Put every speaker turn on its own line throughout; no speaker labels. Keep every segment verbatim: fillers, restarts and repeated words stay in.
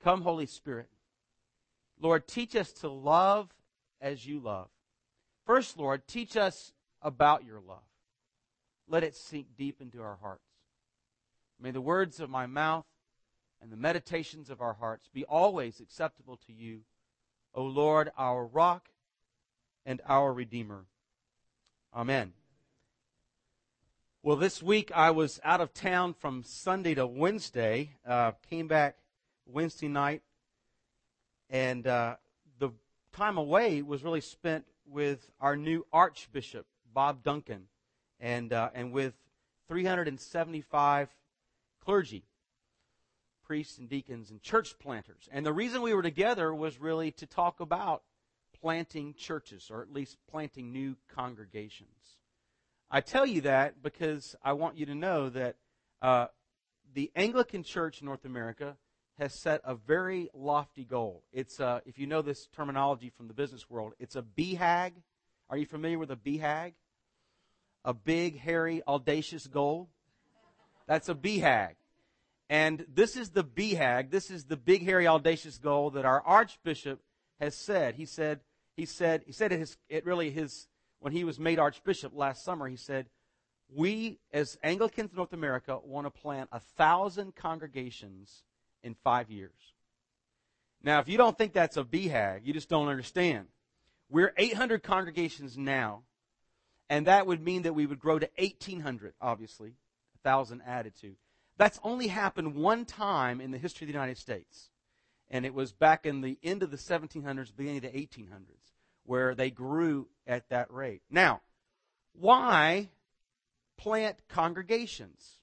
Come, Holy Spirit. Lord, teach us to love as you love. First, Lord, teach us about your love. Let it sink deep into our hearts. May the words of my mouth and the meditations of our hearts be always acceptable to you, O Lord, our rock and our Redeemer. Amen. Well, this week I was out of town from Sunday to Wednesday. Uh, came back Wednesday night, and uh, the time away was really spent with our new Archbishop, Bob Duncan, and uh, and with three hundred seventy-five clergy, priests and deacons and church planters. And the reason we were together was really to talk about planting churches, or at least planting new congregations. I tell you that because I want you to know that uh, the Anglican Church in North America has set a very lofty goal. It's uh, if you know this terminology from the business world, it's a B HAG. Are you familiar with a B HAG? A big, hairy, audacious goal. That's a B HAG. And this is the B HAG. This is the big, hairy, audacious goal that our Archbishop has said. He said, he said, he said it, his, it really his, when he was made Archbishop last summer, he said, we as Anglicans in North America want to plant a thousand congregations in five years. Now, if you don't think that's a B HAG, you just don't understand. We're eight hundred congregations now, and that would mean that we would grow to eighteen hundred, obviously, one thousand added to. That's only happened one time in the history of the United States, and it was back in the end of the seventeen hundreds, beginning of the eighteen hundreds, where they grew at that rate. Now, why plant congregations?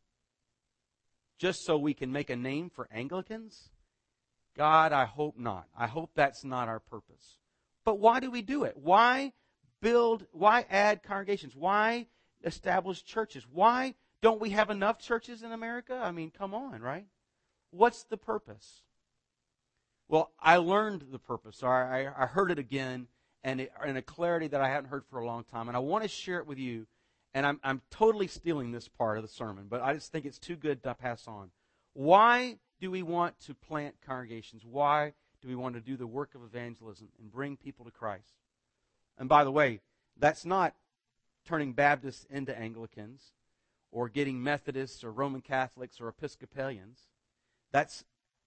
Just so we can make a name for Anglicans? God, I hope not. I hope that's not our purpose. But why do we do it? Why build, why add congregations? Why establish churches? Why don't we have enough churches in America? I mean, come on, right? What's the purpose? Well, I learned the purpose, or I, I heard it again, and it, in a clarity that I hadn't heard for a long time. And I want to share it with you. And I'm, I'm totally stealing this part of the sermon, but I just think it's too good to pass on. Why do we want to plant congregations? Why do we want to do the work of evangelism and bring people to Christ? And by the way, that's not turning Baptists into Anglicans or getting Methodists or Roman Catholics or Episcopalians. That's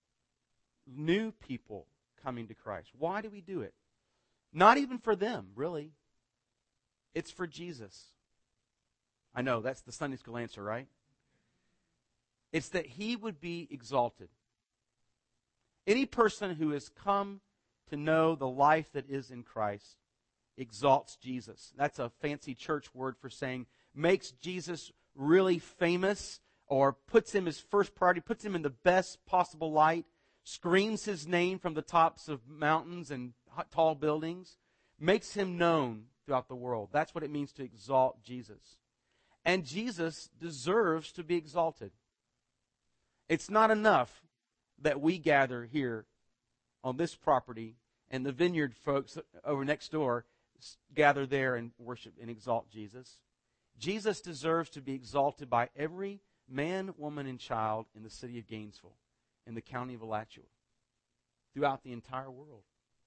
new people coming to Christ. Why do we do it? Not even for them, really. It's for Jesus. I know, that's the Sunday school answer, right? It's that He would be exalted. Any person who has come to know the life that is in Christ exalts Jesus. That's a fancy church word for saying makes Jesus really famous, or puts Him as first priority, puts Him in the best possible light, screams His name from the tops of mountains and tall buildings, makes Him known throughout the world. That's what it means to exalt Jesus. And Jesus deserves to be exalted. It's not enough that we gather here on this property and the vineyard folks over next door gather there and worship and exalt Jesus. Jesus deserves to be exalted by every man, woman, and child in the city of Gainesville, in the county of Alachua, throughout the entire world.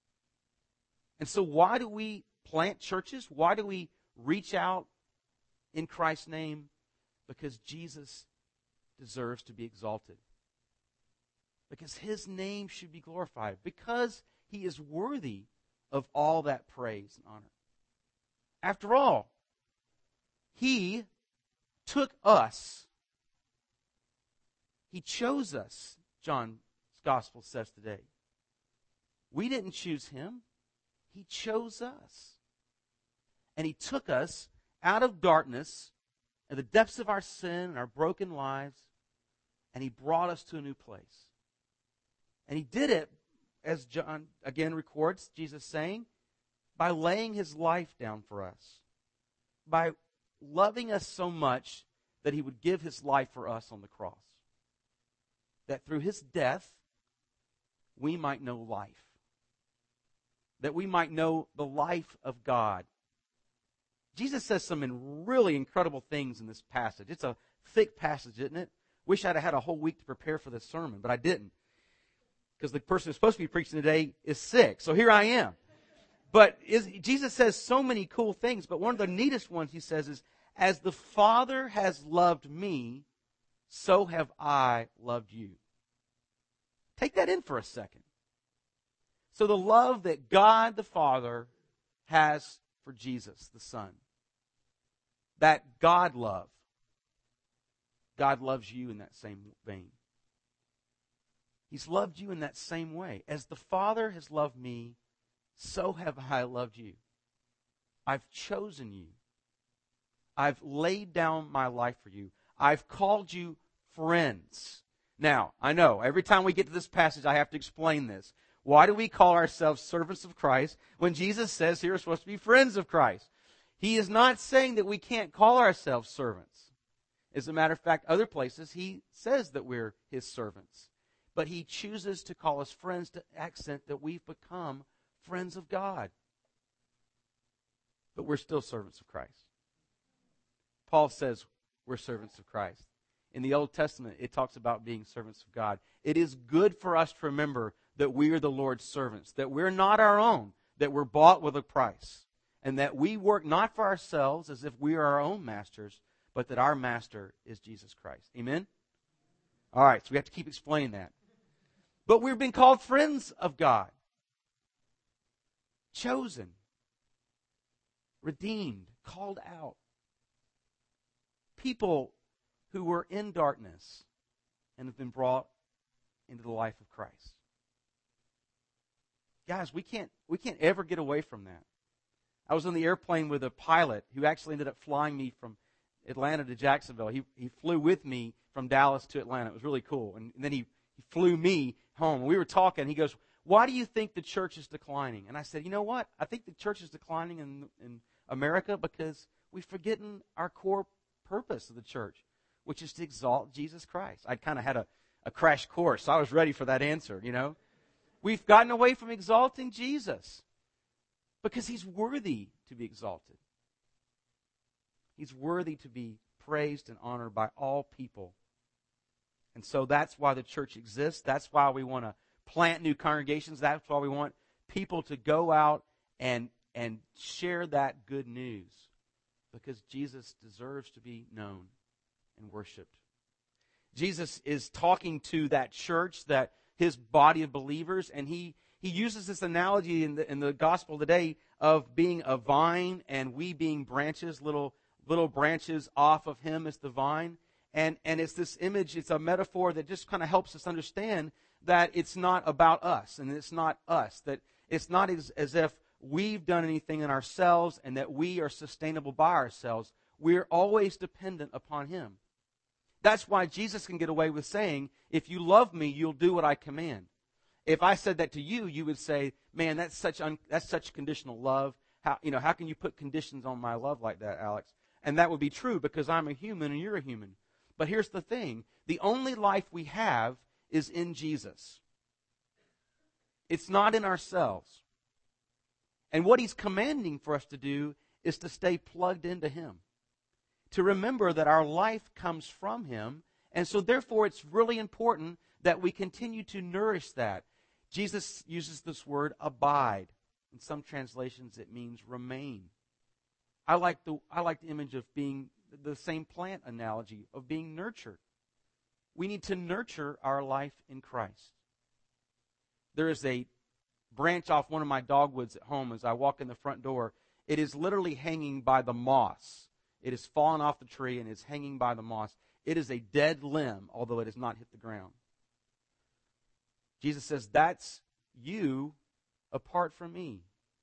And so why do we plant churches? Why do we reach out in Christ's name? Because Jesus deserves to be exalted. Because His name should be glorified. Because He is worthy of all that praise and honor. After all, He took us. He chose us, John's Gospel says today. We didn't choose Him. He chose us. And He took us out of darkness and the depths of our sin and our broken lives, and He brought us to a new place. And He did it, as John again records, Jesus saying, by laying His life down for us, by loving us so much that He would give His life for us on the cross, that through His death we might know life, that we might know the life of God. Jesus says some really incredible things in this passage. It's a thick passage, isn't it? Wish I'd have had a whole week to prepare for this sermon, but I didn't. because the person who's supposed to be preaching today is sick. So here I am. But is, Jesus says so many cool things, but one of the neatest ones he says is, as the Father has loved me, so have I loved you. Take that in for a second. So the love that God the Father has for Jesus the Son, that God love, God loves you in that same vein. He's loved you in that same way. As the Father has loved me, so have I loved you. I've chosen you. I've laid down my life for you. I've called you friends. Now, I know, every time we get to this passage, I have to explain this. Why do we call ourselves servants of Christ when Jesus says here we're supposed to be friends of Christ? He is not saying that we can't call ourselves servants. As a matter of fact, other places he says that we're his servants. But he chooses to call us friends to accent that we've become friends of God. But we're still servants of Christ. Paul says we're servants of Christ. In the Old Testament, it talks about being servants of God. It is good for us to remember that we are the Lord's servants, that we're not our own, that we're bought with a price, and that we work not for ourselves as if we are our own masters, but that our master is Jesus Christ. Amen? All right, so we have to keep explaining that. But we've been called friends of God, chosen, redeemed, called out. People who were in darkness and have been brought into the life of Christ. Guys, we can't we can't ever get away from that. I was on the airplane with a pilot who actually ended up flying me from Atlanta to Jacksonville. He he flew with me from Dallas to Atlanta. It was really cool. And, and then he, he flew me home. We were talking. He goes, "Why do you think the church is declining?" And I said, "You know what? I think the church is declining in in America because we've forgotten our core purpose of the church, which is to exalt Jesus Christ." I kind of had a, a crash course, so I was ready for that answer, you know. We've gotten away from exalting Jesus because he's worthy to be exalted. He's worthy to be praised and honored by all people. And so that's why the church exists. That's why we want to plant new congregations. That's why we want people to go out and, and share that good news, because Jesus deserves to be known and worshiped. Jesus is talking to that church, that his body of believers, and he, he uses this analogy in the in the gospel today of being a vine and we being branches, little little branches off of him as the vine. And and it's this image, it's a metaphor that just kind of helps us understand that it's not about us and it's not us, that it's not as, as if we've done anything in ourselves and that we are sustainable by ourselves. We're always dependent upon him. That's why Jesus can get away with saying, if you love me, you'll do what I command. If I said that to you, you would say, man, that's such un- that's such conditional love. How, you know, how can you put conditions on my love like that, Alex? And that would be true because I'm a human and you're a human. But here's the thing. The only life we have is in Jesus. It's not in ourselves. And what he's commanding for us to do is to stay plugged into him. To remember that our life comes from him. And so therefore it's really important that we continue to nourish that. Jesus uses this word abide. In some translations it means remain. I like the I like the image of being the same plant analogy of being nurtured. We need to nurture our life in Christ. There is a branch off one of my dogwoods at home as I walk in the front door. It is literally hanging by the moss. It has fallen off the tree and is hanging by the moss. It is a dead limb, although it has not hit the ground. Jesus says, that's you apart from me.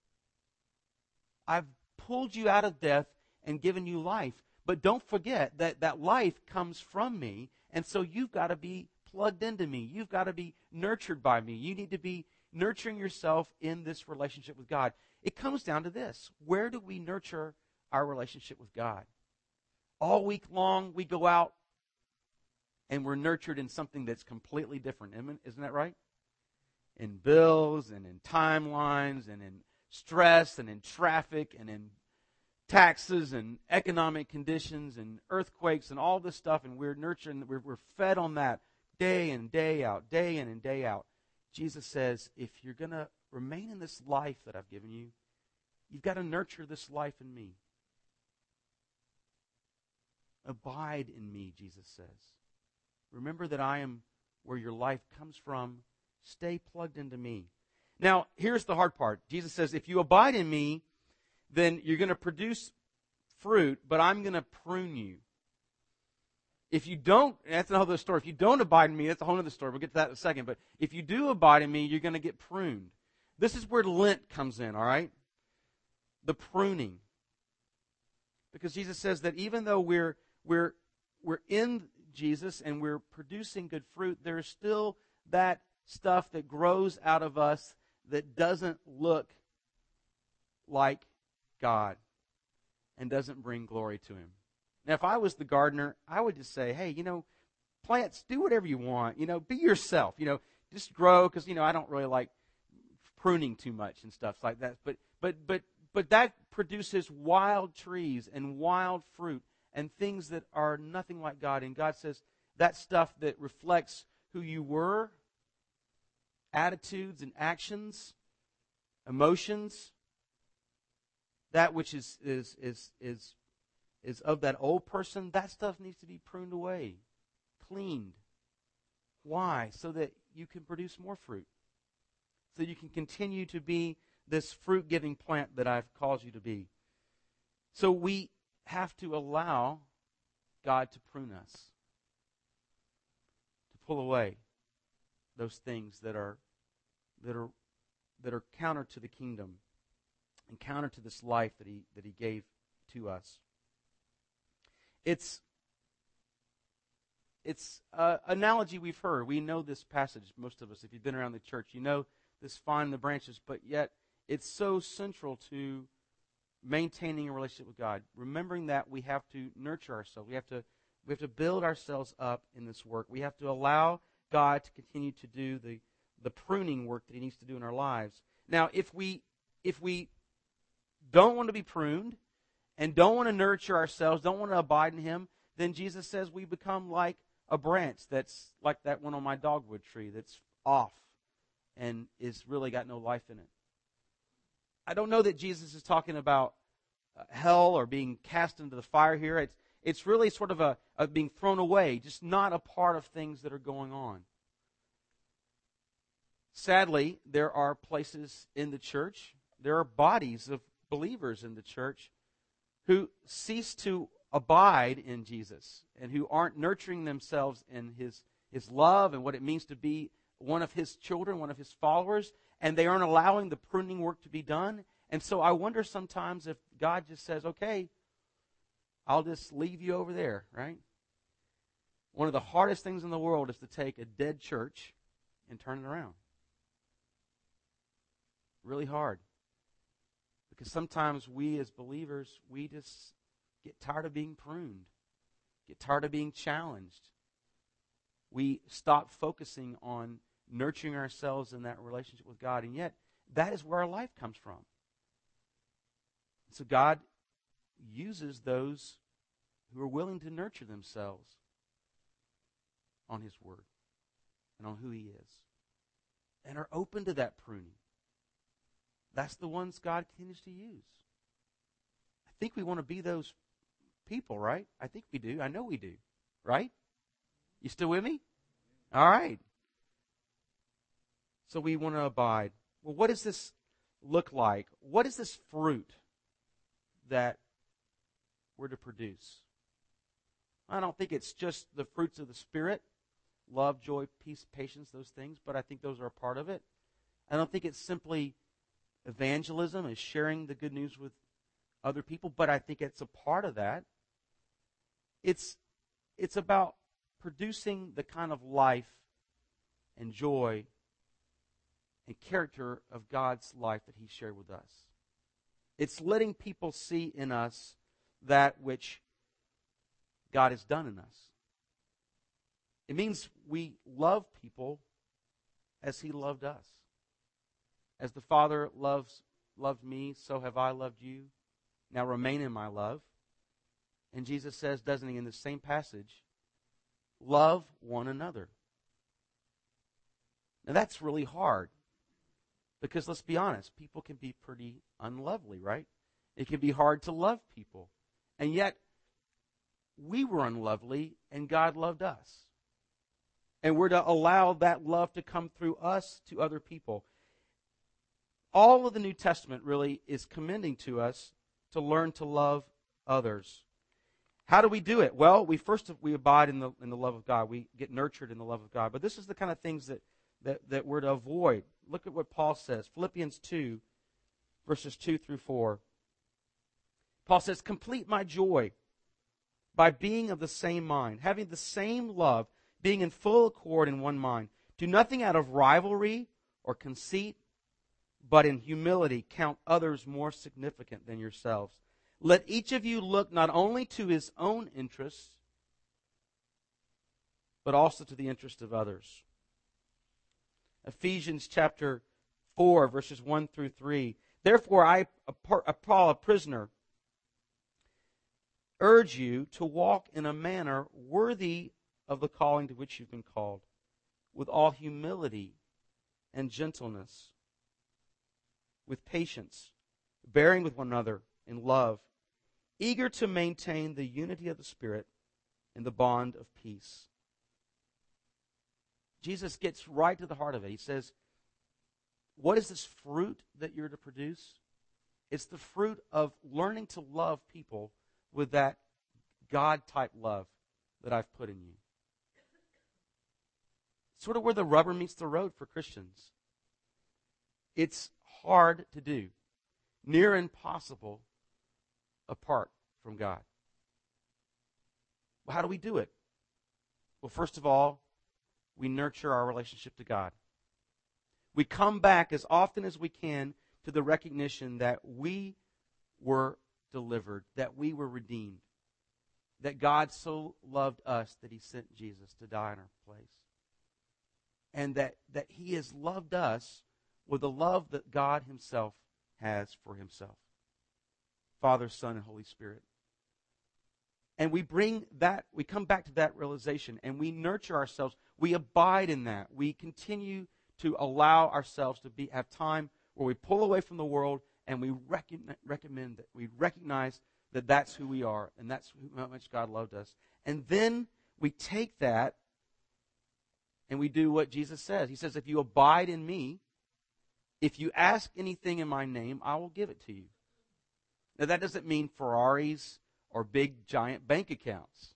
I've pulled you out of death and given you life. But don't forget that that life comes from me, and so you've got to be plugged into me. You've got to be nurtured by me. You need to be nurturing yourself in this relationship with God. It comes down to this. Where do we nurture our relationship with God? All week long, we go out and we're nurtured in something that's completely different. Isn't that right? In bills and in timelines and in stress and in traffic and in taxes and economic conditions and earthquakes and all this stuff, and we're nurturing, we're, we're fed on that day in, day out, day in and day out. Jesus says, if you're going to remain in this life that I've given you, you've got to nurture this life in me. Abide in me, Jesus says. Remember that I am where your life comes from. Stay plugged into me. Now, here's the hard part. Jesus says, if you abide in me, then you're going to produce fruit, but I'm going to prune you. If you don't, that's another story. If you don't abide in me, that's a whole other story. We'll get to that in a second. But if you do abide in me, you're going to get pruned. This is where Lent comes in, all right? The pruning. Because Jesus says that even though we're we're we're in Jesus and we're producing good fruit, there's still that stuff that grows out of us that doesn't look like God and doesn't bring glory to Him. Now, if I was the gardener, I would just say, hey, you know, plants, do whatever you want. You know, be yourself. You know, just grow, because, you know, I don't really like pruning too much and stuff like that. But but but but that produces wild trees and wild fruit and things that are nothing like God. And God says that stuff that reflects who you were, attitudes and actions, emotions, that which is is is is is of that old person, that stuff needs to be pruned away, cleaned. Why? So that you can produce more fruit. So you can continue to be this fruit-giving plant that I've called you to be. So we have to allow God to prune us, to pull away those things that are that are that are counter to the kingdom and counter to this life that He that He gave to us. It's it's an analogy we've heard. We know this passage, most of us. If you've been around the church, you know this fine the branches, but yet it's so central to maintaining a relationship with God. Remembering that we have to nurture ourselves. We have to we have to build ourselves up in this work. We have to allow God to continue to do the, the pruning work that He needs to do in our lives. Now, if we if we don't want to be pruned and don't want to nurture ourselves, don't want to abide in Him, then Jesus says we become like a branch that's like that one on my dogwood tree that's off and is really got no life in it. I don't know that Jesus is talking about uh, hell or being cast into the fire here. It's it's really sort of a, a being thrown away, just not a part of things that are going on. Sadly, there are places in the church, there are bodies of believers in the church who cease to abide in Jesus and who aren't nurturing themselves in His, His love and what it means to be one of His children, one of His followers, and they aren't allowing the pruning work to be done. And so I wonder sometimes if God just says, okay, I'll just leave you over there, right? One of the hardest things in the world is to take a dead church and turn it around. Really hard. Because sometimes we as believers, we just get tired of being pruned, get tired of being challenged. We stop focusing on nurturing ourselves in that relationship with God, and yet that is where our life comes from. So God uses those who are willing to nurture themselves on His Word and on who He is and are open to that pruning. That's the ones God continues to use. I think we want to be those people, right? I think we do. I know we do, right? You still with me? All right. So we want to abide. Well, what does this look like? What is this fruit that we're to produce? I don't think it's just the fruits of the Spirit, love, joy, peace, patience, those things, but I think those are a part of it. I don't think it's simply evangelism and sharing the good news with other people, but I think it's a part of that. It's it's about producing the kind of life and joy and character of God's life that He shared with us. It's letting people see in us that which God has done in us. It means we love people as He loved us. As the Father loves loved me, so have I loved you. Now remain in my love. And Jesus says, doesn't He, in the same passage, love one another. Now that's really hard because let's be honest, people can be pretty unlovely, right? It can be hard to love people. And yet, we were unlovely and God loved us. And we're to allow that love to come through us to other people. All of the New Testament really is commending to us to learn to love others. How do we do it? Well, we first we abide in the in the love of God. We get nurtured in the love of God. But this is the kind of things that, that, that we're to avoid. Look at what Paul says. Philippians two, verses two through four. Paul says, complete my joy by being of the same mind, having the same love, being in full accord in one mind. Do nothing out of rivalry or conceit, but in humility count others more significant than yourselves. Let each of you look not only to his own interests, but also to the interest of others. Ephesians chapter four, verses one through three. Therefore, I, Paul, a prisoner, urge you to walk in a manner worthy of the calling to which you've been called, with all humility and gentleness, with patience, bearing with one another in love, eager to maintain the unity of the Spirit in the bond of peace. Jesus gets right to the heart of it. He says, what is this fruit that you're to produce? It's the fruit of learning to love people with that God-type love that I've put in you. Sort of where the rubber meets the road for Christians. It's hard to do, near impossible apart from God. Well, how do we do it? Well, first of all, we nurture our relationship to God. We come back as often as we can to the recognition that we were delivered, that we were redeemed, that God so loved us that he sent Jesus to die in our place, and that, that he has loved us with the love that God himself has for himself. Father, Son, and Holy Spirit. And we bring that, we come back to that realization, and we nurture ourselves. We abide in that. We continue to allow ourselves to be have time where we pull away from the world and we recognize, recommend that we recognize that that's who we are and that's how much God loved us. And then we take that and we do what Jesus says. He says, if you abide in me, if you ask anything in my name, I will give it to you. Now that doesn't mean Ferraris or big giant bank accounts.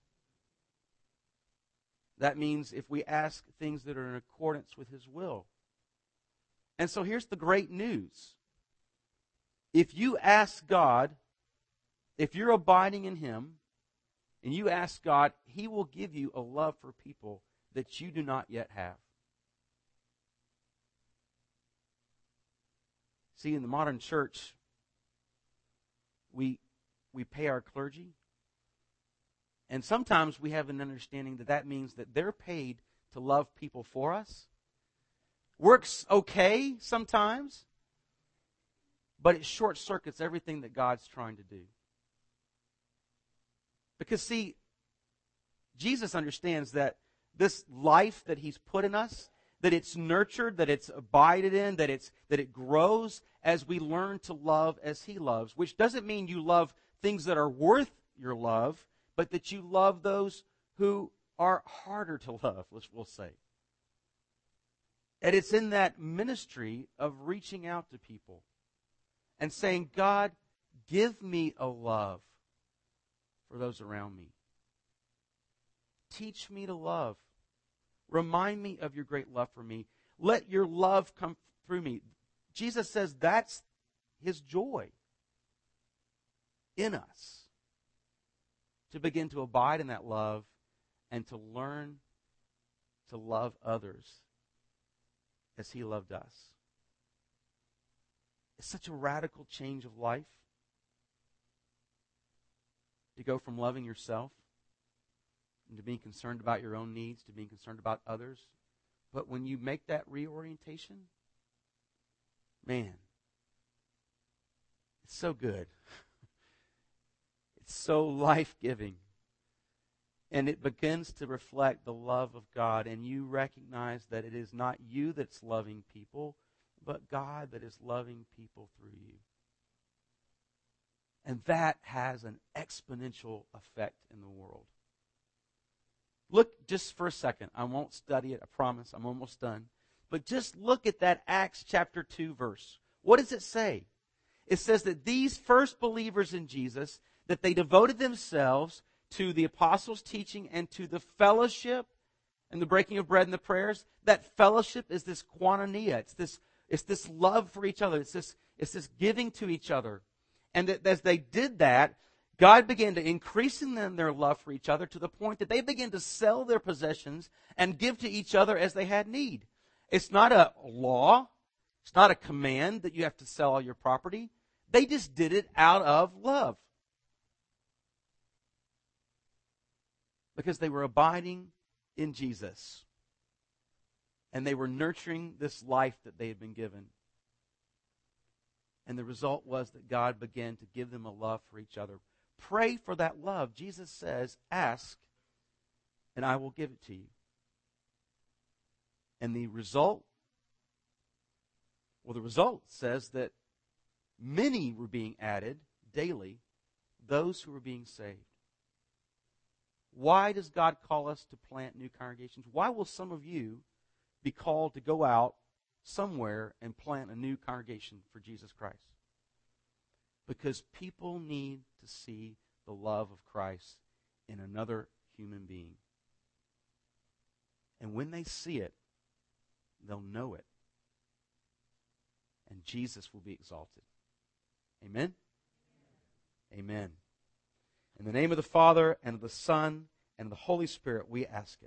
That means if we ask things that are in accordance with his will. And so here's the great news. If you ask God, if you're abiding in him, and you ask God, he will give you a love for people that you do not yet have. See, in the modern church, we we pay our clergy, and sometimes we have an understanding that that means that they're paid to love people for us. Works okay sometimes, but it short circuits everything that God's trying to do. Because see, Jesus understands that this life that he's put in us, that it's nurtured, that it's abided in, that it's that it grows as we learn to love as he loves, which doesn't mean you love things that are worth your love, but that you love those who are harder to love, we'll say. And it's in that ministry of reaching out to people and saying, God, give me a love for those around me. Teach me to love. Remind me of your great love for me. Let your love come through me. Jesus says that's his joy in us, to begin to abide in that love and to learn to love others as he loved us. It's such a radical change of life to go from loving yourself and to being concerned about your own needs, to being concerned about others. But when you make that reorientation, man, it's so good. It's so life-giving. And it begins to reflect the love of God, and you recognize that it is not you that's loving people, but God that is loving people through you. And that has an exponential effect in the world. Look just for a second. I won't study it, I promise. I'm almost done. But just look at that Acts chapter two verse. What does it say? It says that these first believers in Jesus, that they devoted themselves to the apostles' teaching and to the fellowship and the breaking of bread and the prayers. That fellowship is this koinonia. It's this, it's this love for each other. It's this, it's this giving to each other. And that as they did that, God began to increase in them their love for each other to the point that they began to sell their possessions and give to each other as they had need. It's not a law. It's not a command that you have to sell all your property. They just did it out of love. Because they were abiding in Jesus. And they were nurturing this life that they had been given. And the result was that God began to give them a love for each other. Pray for that love. Jesus says, ask, and I will give it to you. And the result, well, the result says that many were being added daily, those who were being saved. Why does God call us to plant new congregations? Why will some of you be called to go out somewhere and plant a new congregation for Jesus Christ? Because people need to see the love of Christ in another human being. And when they see it, they'll know it. And Jesus will be exalted. Amen? Amen. In the name of the Father, and of the Son, and of the Holy Spirit, we ask it.